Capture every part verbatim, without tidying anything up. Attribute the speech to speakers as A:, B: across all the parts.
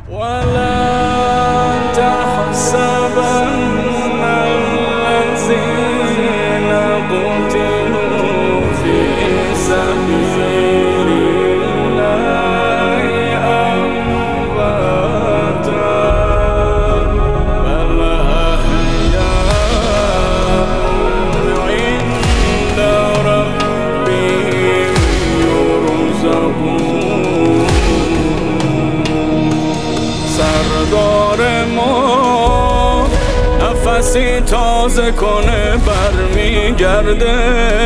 A: ولن تحسبن الذين قتلوا في سبيل الله أمواتا بل أحياء عند ربهم يرزقون. سردار ما نفسی تازه کنه برمیگرده،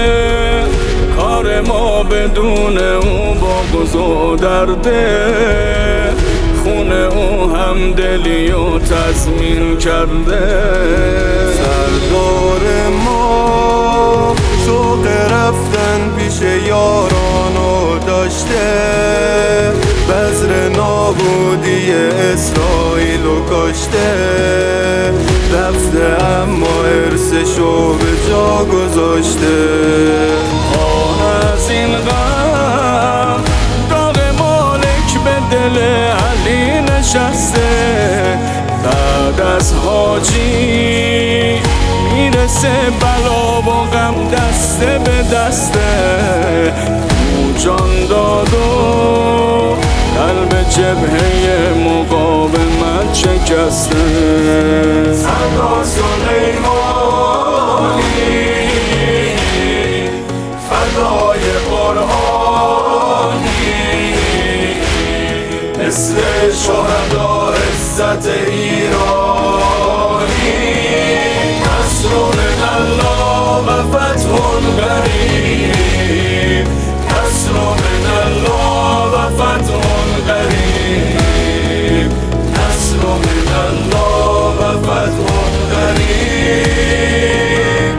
A: کار ما بدون او بغض و درده، خون او هم دلی و تضمین کرده.
B: سردار ما شوق رفتن پیش یارانو داشته، بذر نابودی اسرائیلو کاشته، رفته اما ارثشو به جا گذاشته.
A: آه از این غم داغ مالک به دل علی نشسته، بعد از حاجی میرسه بلا و غم دسته به دسته. او جان داد و قلب جبهه مقاومت شکسته.
B: سردار سلیمانی فدای قرآنی، مثل شهدا عزت ایرانی. نصر من الله و فتح قریب، نصر من الله و فتح قریب، نصر من الله و فتح قریب.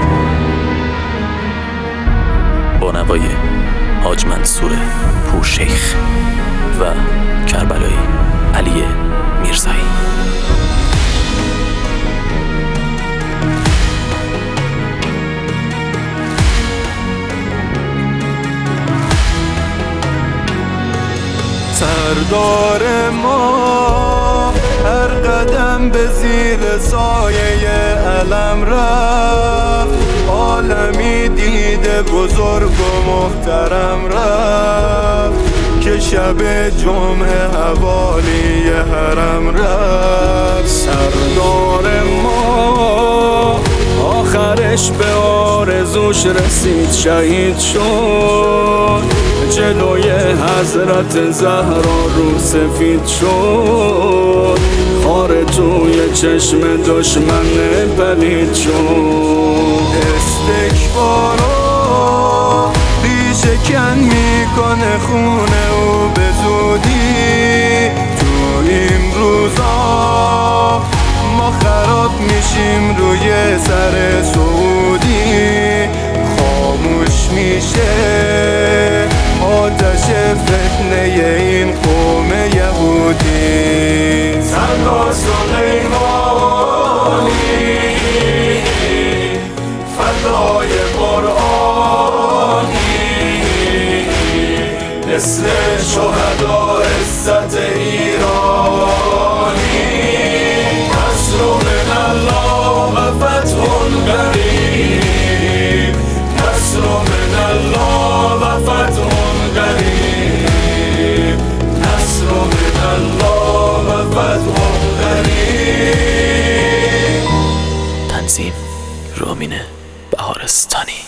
C: با نوای حاج منصور پورشیخ و کربلایی علی میرزایی.
B: سردار ما هر قدم به زیر سایه علم رفت، عالمی دیده بزرگ و محترم رفت، که شب جمعه حوالی حرم رفت.
A: سردار ما آخرش به آرزوش رسید، شهید شد، جلوی حضرت زهرا رو سفید شد، خار توی چشم دشمن پلید شد.
B: استکبارا ریشه کن میکنه خونه او به زودی، تو این روزا ما خراب میشیم روی سر سعودی. خاموش میشه آتش فتنه این قوم یهودی. سردار سلیمانی فدای قرآنی، مثل شهدا عزت ایرانی. نصر من الله و فتح قریب، نصر من الله و فتح قریب، نصر من الله و فتح قریب.
C: تنظیم رامین بهارستانی.